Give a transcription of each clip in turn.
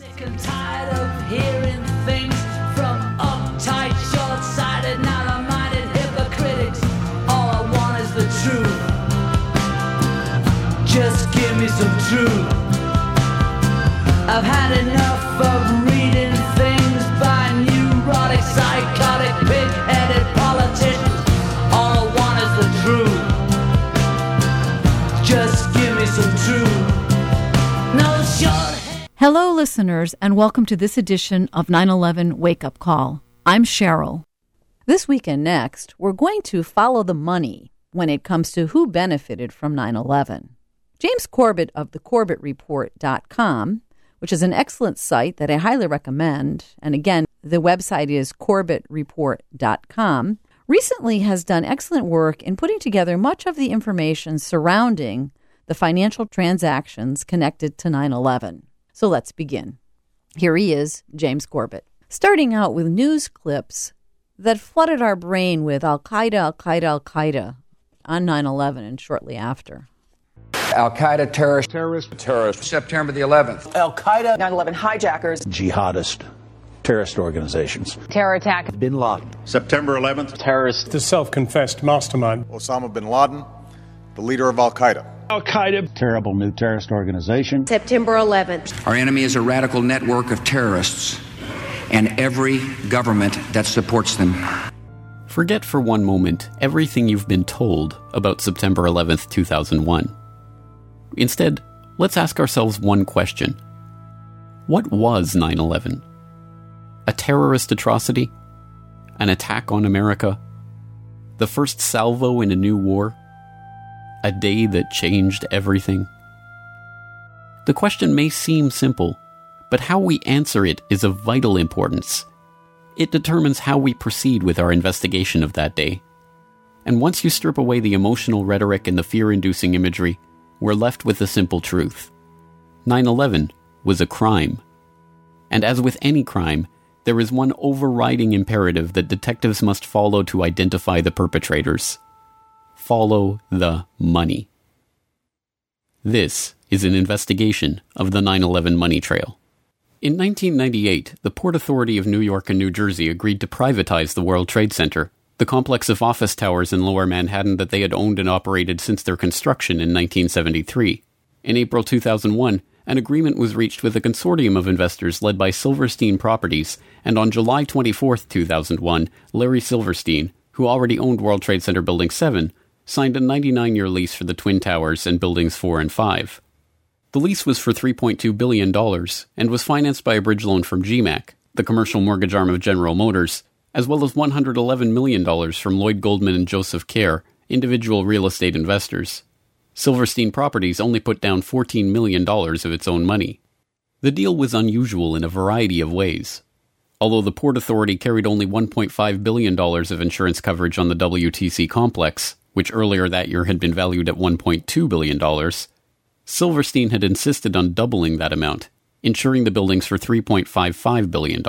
Sick and tired of hearing things from uptight, short-sighted, narrow-minded hypocrites. All I want is the truth. Just give me some truth. I've had enough of reading things by neurotic, psychotic, pig-headed politicians. All I want is the truth. Just give me some truth. No short. Hello, listeners, and welcome to this edition of 9/11 Wake Up Call. I'm Cheryl. This week and next, we're going to follow the money when it comes to who benefited from 9/11. James Corbett of thecorbettreport.com, which is an excellent site that I highly recommend, and again, the website is corbettreport.com, recently has done excellent work in putting together much of the information surrounding the financial transactions connected to 9/11. So let's begin. Here he is, James Corbett, starting out with news clips that flooded our brain with Al-Qaeda, Al-Qaeda, Al-Qaeda on 9/11 and shortly after. Al-Qaeda terrorist, September the 11th. Al-Qaeda, 9/11 hijackers, jihadist, terrorist organizations. Terror attack. Bin Laden. September 11th. Terrorist. The self-confessed mastermind. Osama bin Laden, the leader of Al-Qaeda. Al-Qaeda. Terrible new terrorist organization. September 11th. Our enemy is a radical network of terrorists and every government that supports them. Forget for one moment everything you've been told about September 11th, 2001. Instead, let's ask ourselves one question. What was 9/11? A terrorist atrocity? An attack on America? The first salvo in a new war? A day that changed everything? The question may seem simple, but how we answer it is of vital importance. It determines how we proceed with our investigation of that day. And once you strip away the emotional rhetoric and the fear-inducing imagery, we're left with the simple truth. 9/11 was a crime. And as with any crime, there is one overriding imperative that detectives must follow to identify the perpetrators. Follow the money. This is an investigation of the 9/11 money trail. In 1998, the Port Authority of New York and New Jersey agreed to privatize the World Trade Center, the complex of office towers in Lower Manhattan that they had owned and operated since their construction in 1973. In April 2001, an agreement was reached with a consortium of investors led by Silverstein Properties, and on July 24, 2001, Larry Silverstein, who already owned World Trade Center Building 7, signed a 99-year lease for the Twin Towers and Buildings 4 and 5. The lease was for $3.2 billion and was financed by a bridge loan from GMAC, the commercial mortgage arm of General Motors, as well as $111 million from Lloyd Goldman and Joseph Kerr, individual real estate investors. Silverstein Properties only put down $14 million of its own money. The deal was unusual in a variety of ways. Although the Port Authority carried only $1.5 billion of insurance coverage on the WTC complex, which earlier that year had been valued at $1.2 billion, Silverstein had insisted on doubling that amount, insuring the buildings for $3.55 billion.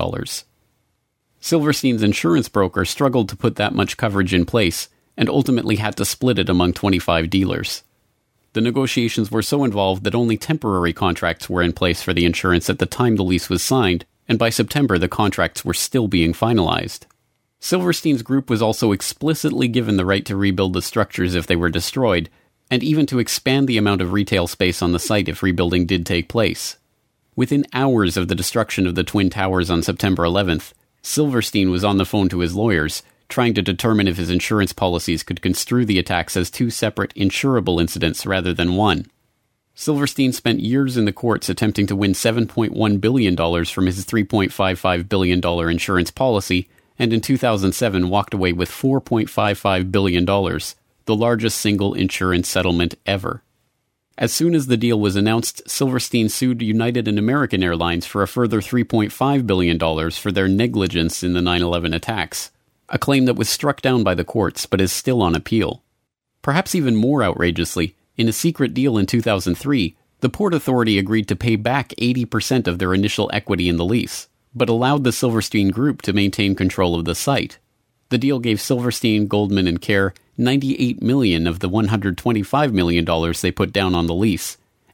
Silverstein's insurance broker struggled to put that much coverage in place and ultimately had to split it among 25 dealers. The negotiations were so involved that only temporary contracts were in place for the insurance at the time the lease was signed, and by September the contracts were still being finalized. Silverstein's group was also explicitly given the right to rebuild the structures if they were destroyed, and even to expand the amount of retail space on the site if rebuilding did take place. Within hours of the destruction of the Twin Towers on September 11th, Silverstein was on the phone to his lawyers, trying to determine if his insurance policies could construe the attacks as two separate insurable incidents rather than one. Silverstein spent years in the courts attempting to win $7.1 billion from his $3.55 billion insurance policy, and in 2007 walked away with $4.55 billion, the largest single insurance settlement ever. As soon as the deal was announced, Silverstein sued United and American Airlines for a further $3.5 billion for their negligence in the 9/11 attacks, a claim that was struck down by the courts but is still on appeal. Perhaps even more outrageously, in a secret deal in 2003, the Port Authority agreed to pay back 80% of their initial equity in the lease, but allowed the Silverstein Group to maintain control of the site. The deal gave Silverstein, Goldman, and Kerr $98 million of the $125 million they put down on the lease,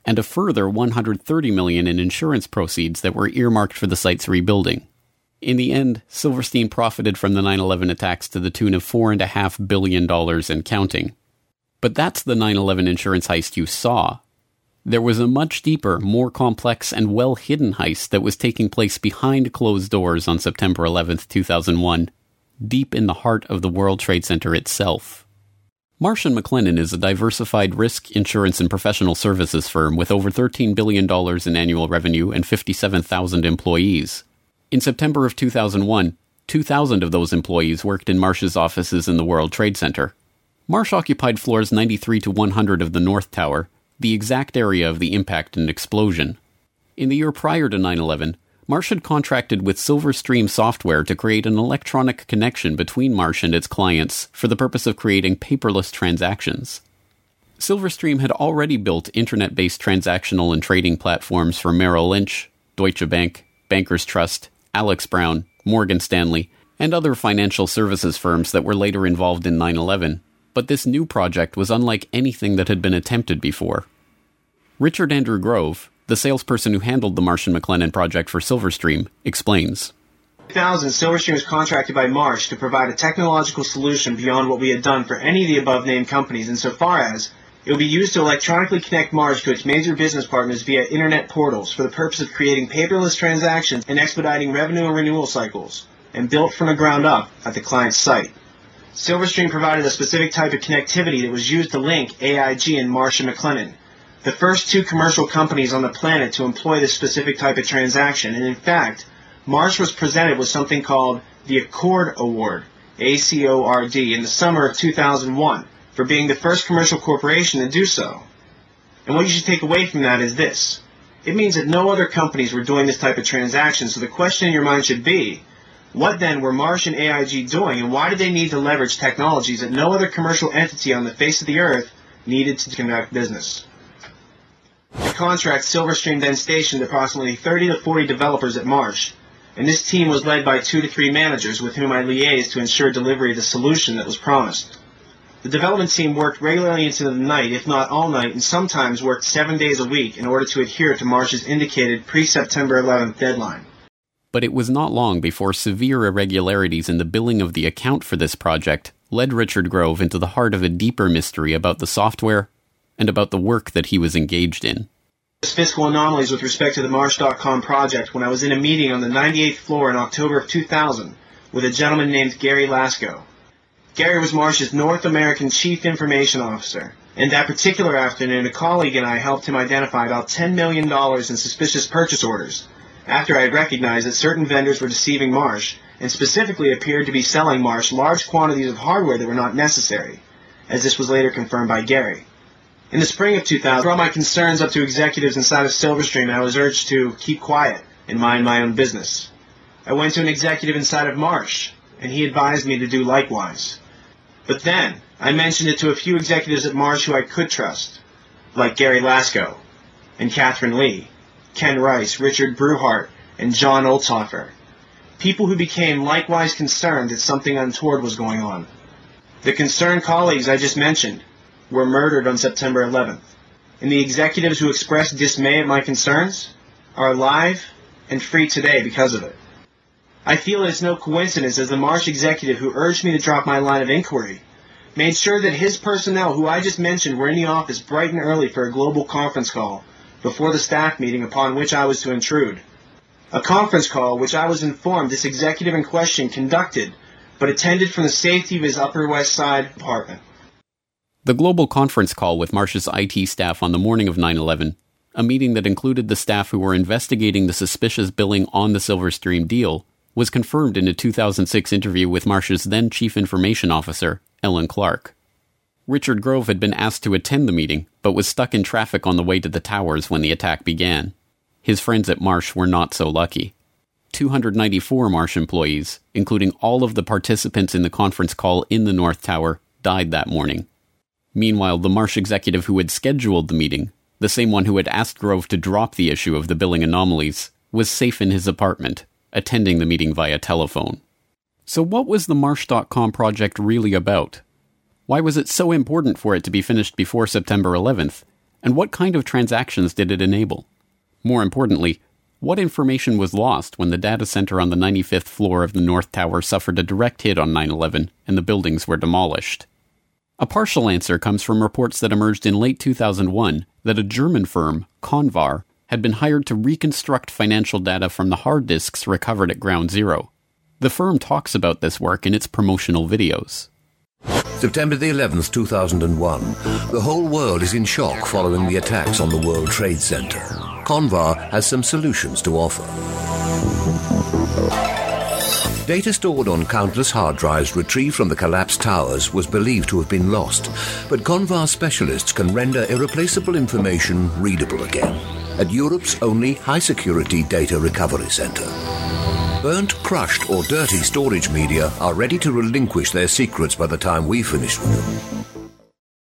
and a further $130 million in insurance proceeds that were earmarked for the site's rebuilding. In the end, Silverstein profited from the 9/11 attacks to the tune of $4.5 billion and counting. But that's the 9/11 insurance heist you saw. There was a much deeper, more complex, and well-hidden heist that was taking place behind closed doors on September 11, 2001, deep in the heart of the World Trade Center itself. Marsh & McLennan is a diversified risk, insurance, and professional services firm with over $13 billion in annual revenue and 57,000 employees. In September of 2001, 2,000 of those employees worked in Marsh's offices in the World Trade Center. Marsh occupied floors 93 to 100 of the North Tower, the exact area of the impact and explosion. In the year prior to 9/11, Marsh had contracted with Silverstream Software to create an electronic connection between Marsh and its clients for the purpose of creating paperless transactions. Silverstream had already built internet-based transactional and trading platforms for Merrill Lynch, Deutsche Bank, Bankers Trust, Alex Brown, Morgan Stanley, and other financial services firms that were later involved in 9/11, but this new project was unlike anything that had been attempted before. Richard Andrew Grove, the salesperson who handled the Marsh & McLennan project for Silverstream, explains. In 2000, Silverstream was contracted by Marsh to provide a technological solution beyond what we had done for any of the above-named companies, insofar as it would be used to electronically connect Marsh to its major business partners via internet portals for the purpose of creating paperless transactions and expediting revenue and renewal cycles, and built from the ground up at the client's site. Silverstream provided a specific type of connectivity that was used to link AIG and Marsh & McLennan, the first two commercial companies on the planet to employ this specific type of transaction. And in fact, Marsh was presented with something called the Accord Award, ACORD, in the summer of 2001 for being the first commercial corporation to do so. And what you should take away from that is this. It means that no other companies were doing this type of transaction, so the question in your mind should be, what then were Marsh and AIG doing, and why did they need to leverage technologies that no other commercial entity on the face of the earth needed to conduct business? The contract, Silverstream then stationed approximately 30 to 40 developers at Marsh, and this team was led by 2 to 3 managers with whom I liaised to ensure delivery of the solution that was promised. The development team worked regularly into the night, if not all night, and sometimes worked 7 days a week in order to adhere to Marsh's indicated pre-September 11th deadline. But it was not long before severe irregularities in the billing of the account for this project led Richard Grove into the heart of a deeper mystery about the software and about the work that he was engaged in. Fiscal anomalies with respect to the Marsh.com project when I was in a meeting on the 98th floor in October of 2000 with a gentleman named Gary Lasko. Gary was Marsh's North American Chief Information Officer, and that particular afternoon a colleague and I helped him identify about $10 million in suspicious purchase orders after I had recognized that certain vendors were deceiving Marsh and specifically appeared to be selling Marsh large quantities of hardware that were not necessary, as this was later confirmed by Gary. In the spring of 2000, I brought my concerns up to executives inside of Silverstream, and I was urged to keep quiet and mind my own business. I went to an executive inside of Marsh, and he advised me to do likewise. But then, I mentioned it to a few executives at Marsh who I could trust, like Gary Lasko, and Catherine Lee, Ken Rice, Richard Bruhart, and John Olthofer, people who became likewise concerned that something untoward was going on. The concerned colleagues I just mentioned were murdered on September 11th, and the executives who expressed dismay at my concerns are alive and free today because of it. I feel it's no coincidence as the Marsh executive who urged me to drop my line of inquiry made sure that his personnel, who I just mentioned, were in the office bright and early for a global conference call before the staff meeting upon which I was to intrude. A conference call which I was informed this executive in question conducted, but attended from the safety of his Upper West Side apartment. The global conference call with Marsh's IT staff on the morning of 9/11, a meeting that included the staff who were investigating the suspicious billing on the Silverstream deal, was confirmed in a 2006 interview with Marsh's then Chief Information Officer, Ellen Clark. Richard Grove had been asked to attend the meeting, but was stuck in traffic on the way to the towers when the attack began. His friends at Marsh were not so lucky. 294 Marsh employees, including all of the participants in the conference call in the North Tower, died that morning. Meanwhile, the Marsh executive who had scheduled the meeting, the same one who had asked Grove to drop the issue of the billing anomalies, was safe in his apartment, attending the meeting via telephone. So what was the Marsh.com project really about? Why was it so important for it to be finished before September 11th? And what kind of transactions did it enable? More importantly, what information was lost when the data center on the 95th floor of the North Tower suffered a direct hit on 9/11 and the buildings were demolished? A partial answer comes from reports that emerged in late 2001 that a German firm, Convar, had been hired to reconstruct financial data from the hard disks recovered at Ground Zero. The firm talks about this work in its promotional videos. September the 11th, 2001. The whole world is in shock following the attacks on the World Trade Center. Convar has some solutions to offer. Data stored on countless hard drives retrieved from the collapsed towers was believed to have been lost, but Convar specialists can render irreplaceable information readable again at Europe's only high-security data recovery center. Burnt, crushed, or dirty storage media are ready to relinquish their secrets by the time we finish with them.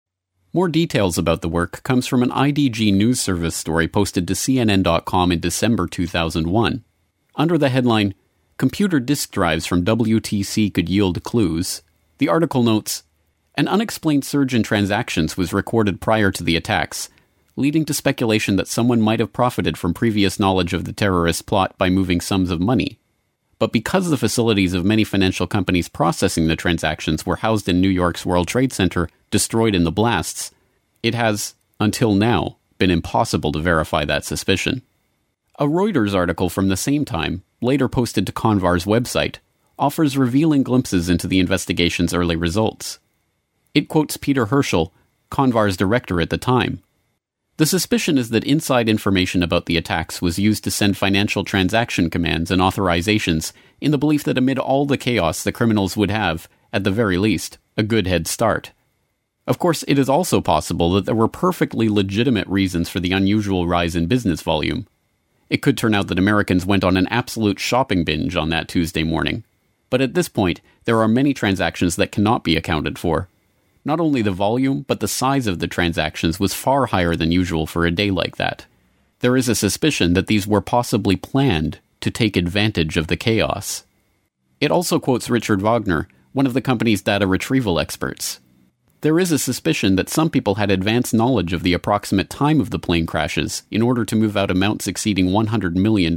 More details about the work comes from an IDG news service story posted to CNN.com in December 2001. Under the headline, "Computer disk drives from WTC could yield clues," the article notes, "An unexplained surge in transactions was recorded prior to the attacks, leading to speculation that someone might have profited from previous knowledge of the terrorist plot by moving sums of money. But because the facilities of many financial companies processing the transactions were housed in New York's World Trade Center, destroyed in the blasts, it has, until now, been impossible to verify that suspicion." A Reuters article from the same time, later posted to Convar's website, offers revealing glimpses into the investigation's early results. It quotes Peter Herschel, Convar's director at the time. The suspicion is that inside information about the attacks was used to send financial transaction commands and authorizations in the belief that amid all the chaos the criminals would have, at the very least, a good head start. Of course, it is also possible that there were perfectly legitimate reasons for the unusual rise in business volume. It could turn out that Americans went on an absolute shopping binge on that Tuesday morning. But at this point, there are many transactions that cannot be accounted for. Not only the volume, but the size of the transactions was far higher than usual for a day like that. There is a suspicion that these were possibly planned to take advantage of the chaos. It also quotes Richard Wagner, one of the company's data retrieval experts. There is a suspicion that some people had advanced knowledge of the approximate time of the plane crashes in order to move out amounts exceeding $100 million.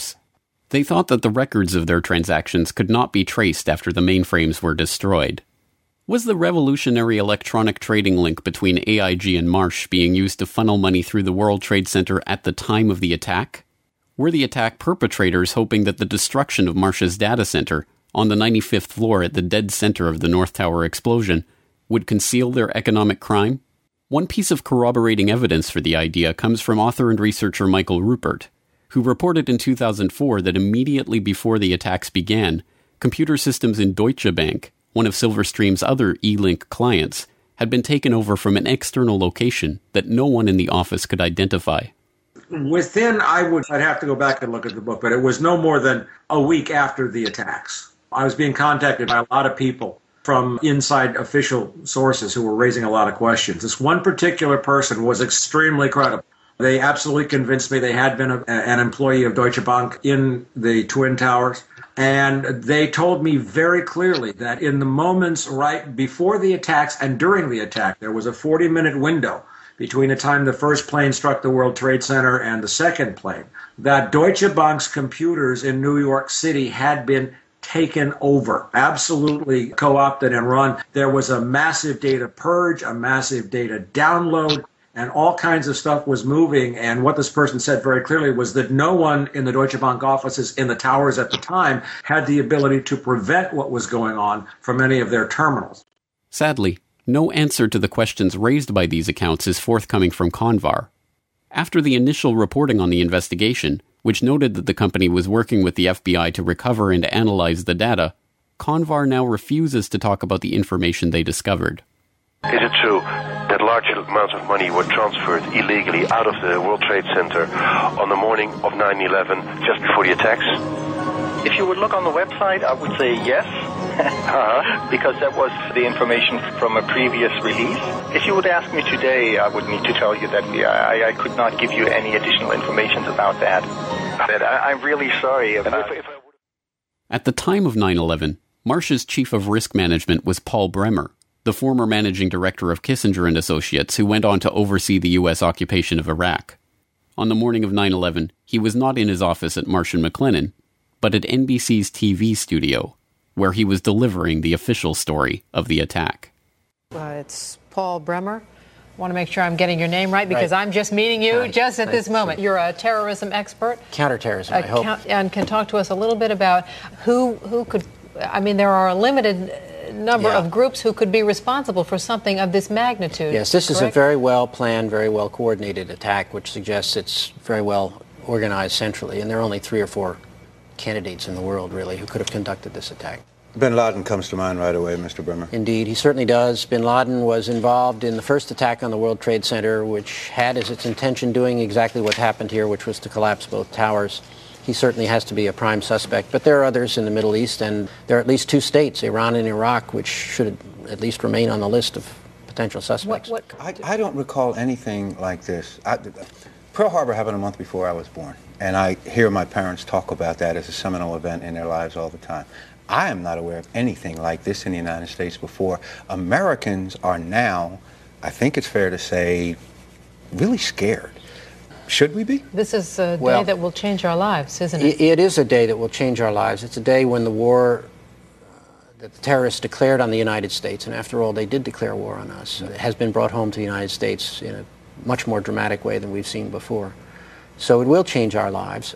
They thought that the records of their transactions could not be traced after the mainframes were destroyed. Was the revolutionary electronic trading link between AIG and Marsh being used to funnel money through the World Trade Center at the time of the attack? Were the attack perpetrators hoping that the destruction of Marsh's data center, on the 95th floor at the dead center of the North Tower explosion, would conceal their economic crime? One piece of corroborating evidence for the idea comes from author and researcher Michael Rupert, who reported in 2004 that immediately before the attacks began, computer systems in Deutsche Bank, one of Silverstream's other E-Link clients, had been taken over from an external location that no one in the office could identify. Within, I'd have to go back and look at the book, but it was no more than a week after the attacks. I was being contacted by a lot of people from inside official sources who were raising a lot of questions. This one particular person was extremely credible. They absolutely convinced me they had been an employee of Deutsche Bank in the Twin Towers. And they told me very clearly that in the moments right before the attacks and during the attack, there was a 40-minute window between the time the first plane struck the World Trade Center and the second plane, that Deutsche Bank's computers in New York City had been taken over, absolutely co-opted and run. There was a massive data purge, a massive data download, and all kinds of stuff was moving. And what this person said very clearly was that no one in the Deutsche Bank offices in the towers at the time had the ability to prevent what was going on from any of their terminals. Sadly, no answer to the questions raised by these accounts is forthcoming from Convar. After the initial reporting on the investigation, which noted that the company was working with the FBI to recover and analyze the data, Convar now refuses to talk about the information they discovered. Is it true that large amounts of money were transferred illegally out of the World Trade Center on the morning of 9/11, just before the attacks? If you would look on the website, I would say yes, because that was the information from a previous release. If you would ask me today, I would need to tell you that I could not give you any additional information about that. I'm really sorry. At the time of 9/11, Marsh's chief of risk management was Paul Bremer, the former managing director of Kissinger and Associates, who went on to oversee the U.S. occupation of Iraq. On the morning of 9/11, he was not in his office at Marsh & McLennan, but at NBC's TV studio, where he was delivering the official story of the attack. It's Paul Bremer. I want to make sure I'm getting your name right because I'm just meeting you just at this moment. You're a terrorism expert. Counterterrorism, I hope. And can talk to us a little bit about who could, I mean, there are a limited number of groups who could be responsible for something of this magnitude. Yes, this is a very well planned, very well coordinated attack, which suggests it's very well organized centrally. And there are only 3 or 4 candidates in the world, really, who could have conducted this attack. Bin Laden comes to mind right away, Mr. Bremer. Indeed, he certainly does. Bin Laden was involved in the first attack on the World Trade Center, which had as its intention doing exactly what happened here, which was to collapse both towers. He certainly has to be a prime suspect. But there are others in the Middle East, and there are at least 2 states, Iran and Iraq, which should at least remain on the list of potential suspects. I don't recall anything like this. Pearl Harbor happened a month before I was born, and I hear my parents talk about that as a seminal event in their lives all the time. I am not aware of anything like this in the United States before. Americans are now, I think it's fair to say, really scared. Should we be? This is a day that will change our lives, isn't it? It is a day that will change our lives. It's a day when the war that the terrorists declared on the United States, and after all, they did declare war on us, has been brought home to the United States in a much more dramatic way than we've seen before. So it will change our lives.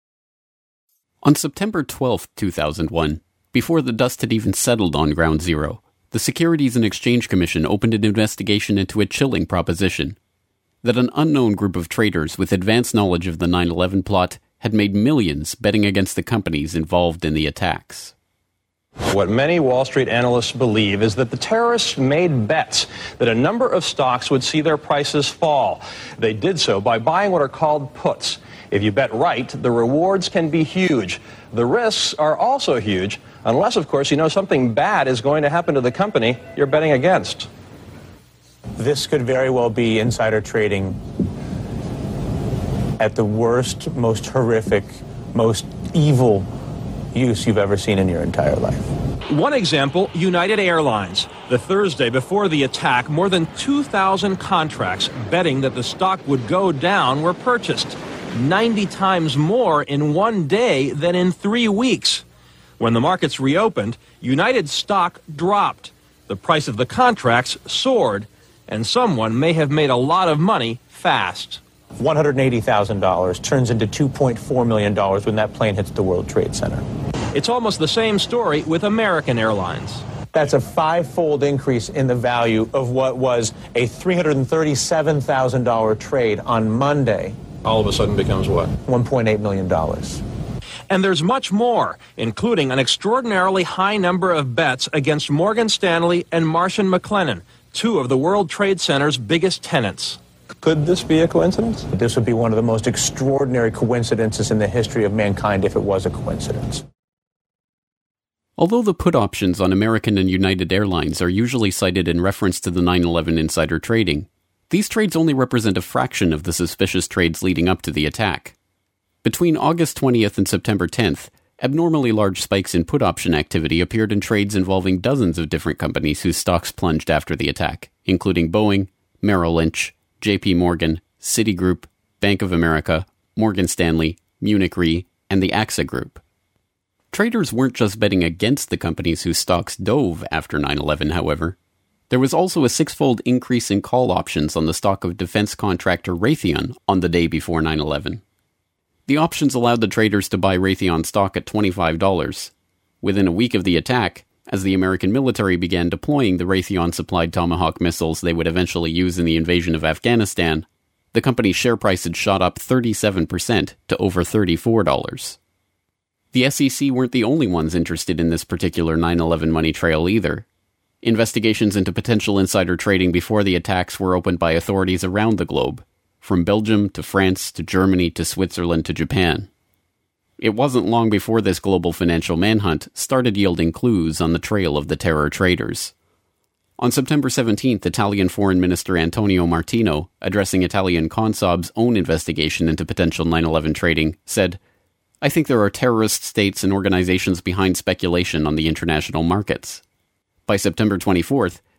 On September 12, 2001, before the dust had even settled on Ground Zero, the Securities and Exchange Commission opened an investigation into a chilling proposition: that an unknown group of traders with advanced knowledge of the 9/11 plot had made millions betting against the companies involved in the attacks. What many Wall Street analysts believe is that the terrorists made bets that a number of stocks would see their prices fall. They did so by buying what are called puts. If you bet right, the rewards can be huge. The risks are also huge, unless, of course, you know something bad is going to happen to the company you're betting against. This could very well be insider trading at the worst, most horrific, most evil use you've ever seen in your entire life. One example, United Airlines. The Thursday before the attack, more than 2,000 contracts betting that the stock would go down were purchased. 90 times more in one day than in 3 weeks. When the markets reopened, United stock dropped. The price of the contracts soared, and someone may have made a lot of money fast. $180,000 turns into $2.4 million when that plane hits the World Trade Center. It's almost the same story with American Airlines. That's a 5-fold increase in the value of what was a $337,000 trade on Monday. All of a sudden becomes what? $1.8 million. And there's much more, including an extraordinarily high number of bets against Morgan Stanley and Marsh & McLennan, 2 of the World Trade Center's biggest tenants. Could this be a coincidence? This would be one of the most extraordinary coincidences in the history of mankind if it was a coincidence. Although the put options on American and United Airlines are usually cited in reference to the 9/11 insider trading, these trades only represent a fraction of the suspicious trades leading up to the attack. Between August 20th and September 10th, abnormally large spikes in put option activity appeared in trades involving dozens of different companies whose stocks plunged after the attack, including Boeing, Merrill Lynch, JP Morgan, Citigroup, Bank of America, Morgan Stanley, Munich Re, and the AXA Group. Traders weren't just betting against the companies whose stocks dove after 9/11, however. There was also a 6-fold increase in call options on the stock of defense contractor Raytheon on the day before 9/11. The options allowed the traders to buy Raytheon stock at $25. Within a week of the attack, as the American military began deploying the Raytheon-supplied Tomahawk missiles they would eventually use in the invasion of Afghanistan, the company's share price had shot up 37% to over $34. The SEC weren't the only ones interested in this particular 9/11 money trail either. Investigations into potential insider trading before the attacks were opened by authorities around the globe, from Belgium to France to Germany to Switzerland to Japan. It wasn't long before this global financial manhunt started yielding clues on the trail of the terror traders. On September 17th, Italian Foreign Minister Antonio Martino, addressing Italian Consob's own investigation into potential 9/11 trading, said, "I think there are terrorist states and organizations behind speculation on the international markets." By September 24th,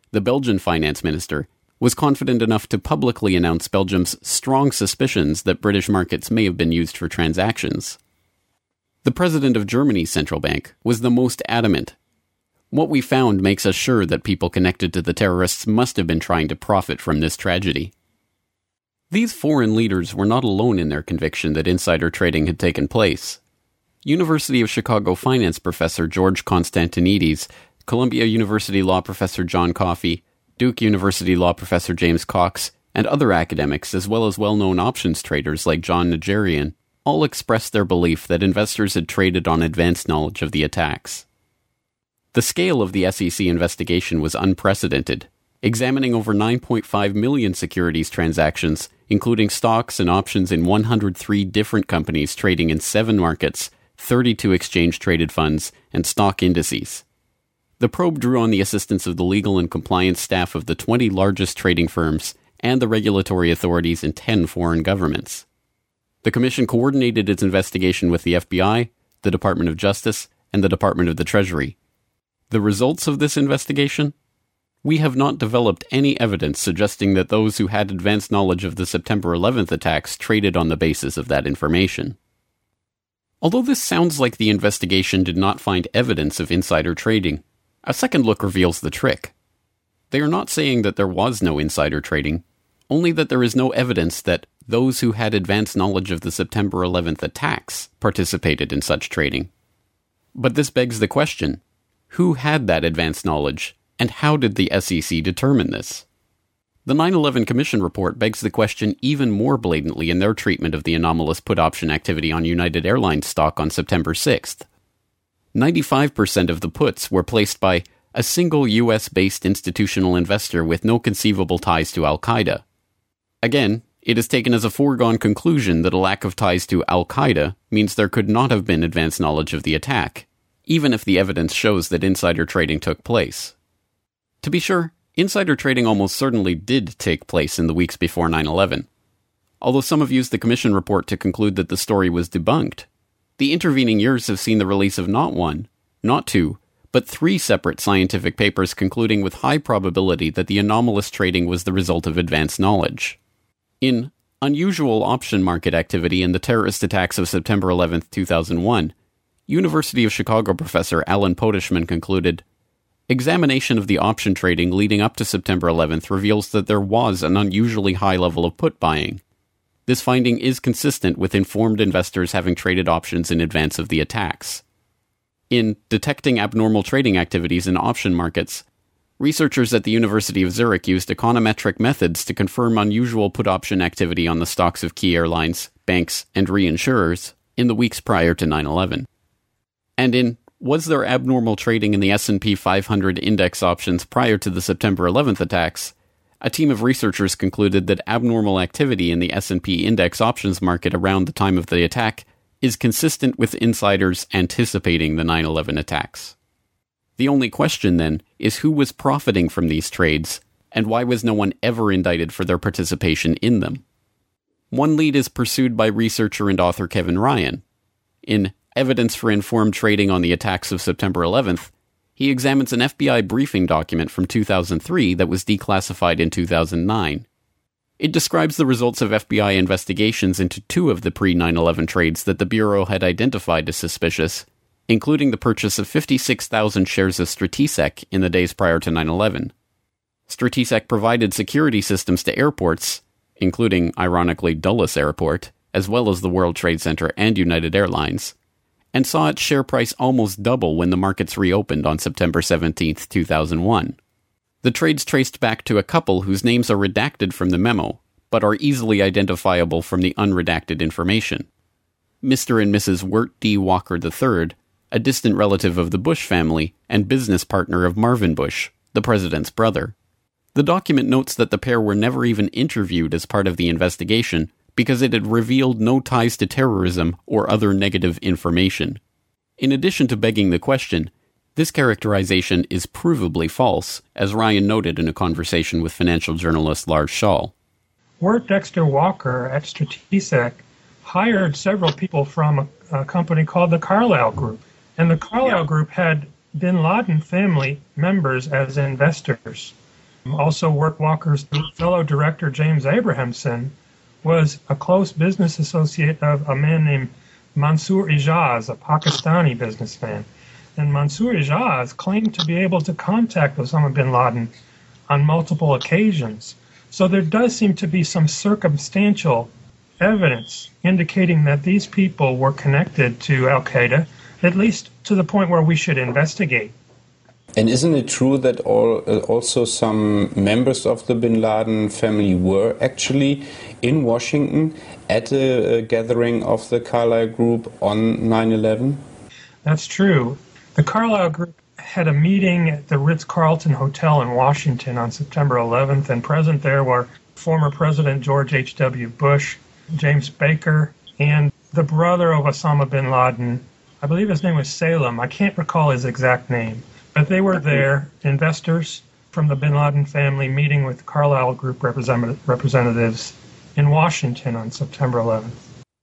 the Belgian finance minister, was confident enough to publicly announce Belgium's strong suspicions that British markets may have been used for transactions. The president of Germany's central bank was the most adamant. What we found makes us sure that people connected to the terrorists must have been trying to profit from this tragedy. These foreign leaders were not alone in their conviction that insider trading had taken place. University of Chicago finance professor George Constantinides, Columbia University law professor John Coffey, Duke University law professor James Cox, and other academics, as well as well-known options traders like John Najarian, all expressed their belief that investors had traded on advanced knowledge of the attacks. The scale of the SEC investigation was unprecedented, examining over 9.5 million securities transactions, including stocks and options in 103 different companies trading in 7 markets, 32 exchange-traded funds, and stock indices. The probe drew on the assistance of the legal and compliance staff of the 20 largest trading firms and the regulatory authorities in 10 foreign governments. The Commission coordinated its investigation with the FBI, the Department of Justice, and the Department of the Treasury. The results of this investigation? We have not developed any evidence suggesting that those who had advanced knowledge of the September 11th attacks traded on the basis of that information. Although this sounds like the investigation did not find evidence of insider trading, a second look reveals the trick. They are not saying that there was no insider trading, only that there is no evidence that those who had advanced knowledge of the September 11th attacks participated in such trading. But this begs the question, who had that advanced knowledge, and how did the SEC determine this? The 9/11 Commission report begs the question even more blatantly in their treatment of the anomalous put option activity on United Airlines stock on September 6th. 95% of the puts were placed by a single US-based institutional investor with no conceivable ties to Al-Qaeda. Again, it is taken as a foregone conclusion that a lack of ties to Al-Qaeda means there could not have been advanced knowledge of the attack, even if the evidence shows that insider trading took place. To be sure, insider trading almost certainly did take place in the weeks before 9/11. Although some have used the Commission report to conclude that the story was debunked, the intervening years have seen the release of not 1, not 2, but 3 separate scientific papers concluding with high probability that the anomalous trading was the result of advanced knowledge. In Unusual Option Market Activity in the Terrorist Attacks of September 11, 2001, University of Chicago professor Alan Podeshman concluded, examination of the option trading leading up to September 11th reveals that there was an unusually high level of put buying. This finding is consistent with informed investors having traded options in advance of the attacks. In Detecting Abnormal Trading Activities in Option Markets, researchers at the University of Zurich used econometric methods to confirm unusual put option activity on the stocks of key airlines, banks, and reinsurers in the weeks prior to 9/11. And in Was There Abnormal Trading in the S&P 500 Index Options Prior to the September 11th Attacks, a team of researchers concluded that abnormal activity in the S&P Index Options market around the time of the attack is consistent with insiders anticipating the 9/11 attacks. The only question, then, is who was profiting from these trades, and why was no one ever indicted for their participation in them? One lead is pursued by researcher and author Kevin Ryan. In Evidence for Informed Trading on the Attacks of September 11th, he examines an FBI briefing document from 2003 that was declassified in 2009. It describes the results of FBI investigations into 2 of the pre-9/11 trades that the Bureau had identified as suspicious, including the purchase of 56,000 shares of Stratesec in the days prior to 9/11. Stratesec provided security systems to airports, including, ironically, Dulles Airport, as well as the World Trade Center and United Airlines, and saw its share price almost double when the markets reopened on September 17, 2001. The trades traced back to a couple whose names are redacted from the memo, but are easily identifiable from the unredacted information. Mr. and Mrs. Wirt D. Walker III, a distant relative of the Bush family and business partner of Marvin Bush, the president's brother. The document notes that the pair were never even interviewed as part of the investigation because it had revealed no ties to terrorism or other negative information. In addition to begging the question, this characterization is provably false, as Ryan noted in a conversation with financial journalist Lars Schall. Wirt Dexter Walker at Stratesec hired several people from a company called the Carlyle Group, and the Carlyle Group had bin Laden family members as investors. Also, Walker's fellow director, James Abrahamson, was a close business associate of a man named Mansour Ijaz, a Pakistani businessman. And Mansour Ijaz claimed to be able to contact Osama bin Laden on multiple occasions. So there does seem to be some circumstantial evidence indicating that these people were connected to al-Qaeda, at least to the point where we should investigate. And isn't it true that also some members of the bin Laden family were actually in Washington at a gathering of the Carlyle Group on 9/11? That's true. The Carlyle Group had a meeting at the Ritz-Carlton Hotel in Washington on September 11th, and present there were former President George H.W. Bush, James Baker, and the brother of Osama bin Laden. I believe his name was Salem. I can't recall his exact name. But they were there, investors from the bin Laden family, meeting with Carlyle Group representatives in Washington on September 11th.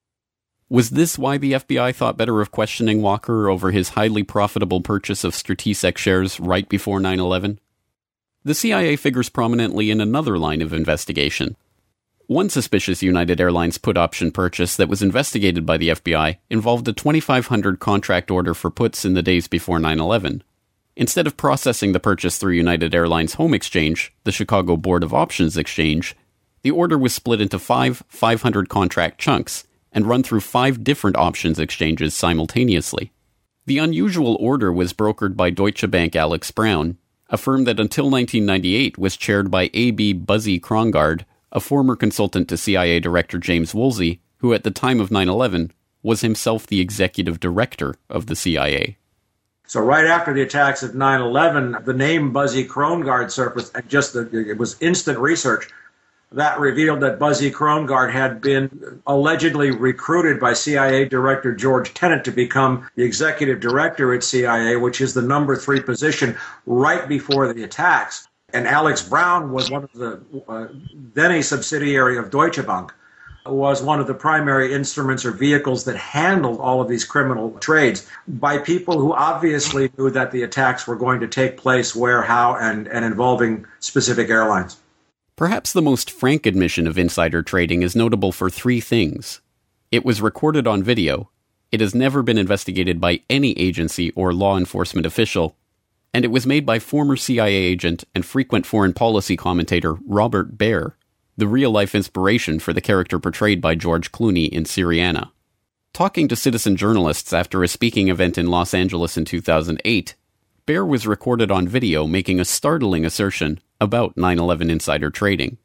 Was this why the FBI thought better of questioning Walker over his highly profitable purchase of Stratesec shares right before 9/11? The CIA figures prominently in another line of investigation. One suspicious United Airlines put option purchase that was investigated by the FBI involved a 2,500 contract order for puts in the days before 9/11. Instead of processing the purchase through United Airlines Home Exchange, the Chicago Board of Options Exchange, the order was split into 500 contract chunks and run through 5 different options exchanges simultaneously. The unusual order was brokered by Deutsche Bank Alex Brown, a firm that until 1998 was chaired by A.B. Buzzy Krongard, a former consultant to CIA Director James Woolsey, who at the time of 9/11 was himself the executive director of the CIA. So right after the attacks of 9/11, the name Buzzy Krongard surfaced, and it was instant research that revealed that Buzzy Krongard had been allegedly recruited by CIA Director George Tenet to become the executive director at CIA, which is the number 3 position right before the attacks. And Alex Brown was one of the, then a subsidiary of Deutsche Bank, was one of the primary instruments or vehicles that handled all of these criminal trades by people who obviously knew that the attacks were going to take place where, how, and involving specific airlines. Perhaps the most frank admission of insider trading is notable for 3 things. It was recorded on video, it has never been investigated by any agency or law enforcement official, and it was made by former CIA agent and frequent foreign policy commentator Robert Baer, the real-life inspiration for the character portrayed by George Clooney in Syriana. Talking to citizen journalists after a speaking event in Los Angeles in 2008, Baer was recorded on video making a startling assertion about 9/11 insider trading.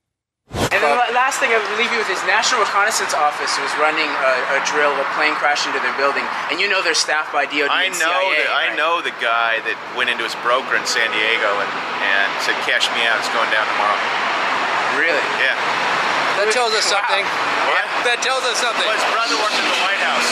And then the last thing I would leave you with is National Reconnaissance Office was running a drill, a plane crashed into their building, and you know they're staffed by DOD and CIA. I know the guy that went into his broker in San Diego and said, "Cash me out, it's going down tomorrow." Really? Yeah. That tells us something. Wow. What? That tells us something. Well, his brother worked in the White House.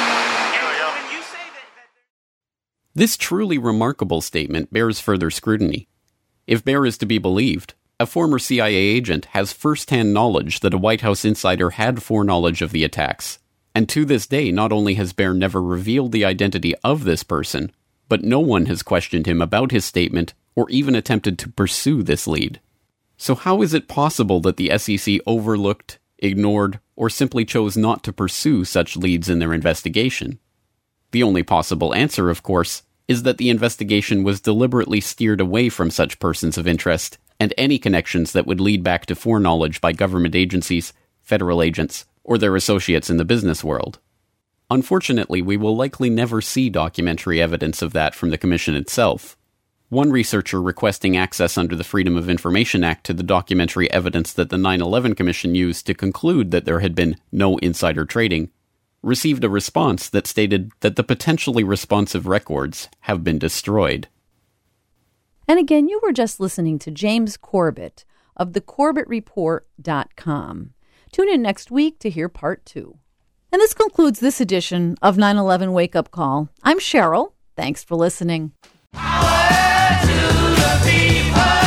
This truly remarkable statement bears further scrutiny. If Baer is to be believed, a former CIA agent has first-hand knowledge that a White House insider had foreknowledge of the attacks, and to this day not only has Baer never revealed the identity of this person, but no one has questioned him about his statement or even attempted to pursue this lead. So how is it possible that the SEC overlooked, ignored, or simply chose not to pursue such leads in their investigation? The only possible answer, of course, is that the investigation was deliberately steered away from such persons of interest and any connections that would lead back to foreknowledge by government agencies, federal agents, or their associates in the business world. Unfortunately, we will likely never see documentary evidence of that from the Commission itself. One researcher requesting access under the Freedom of Information Act to the documentary evidence that the 9/11 Commission used to conclude that there had been no insider trading received a response that stated that the potentially responsive records have been destroyed. And again, you were just listening to James Corbett of thecorbettreport.com. Tune in next week to hear part 2. And this concludes this edition of 9/11 Wake Up Call. I'm Cheryl. Thanks for listening. Power to the people.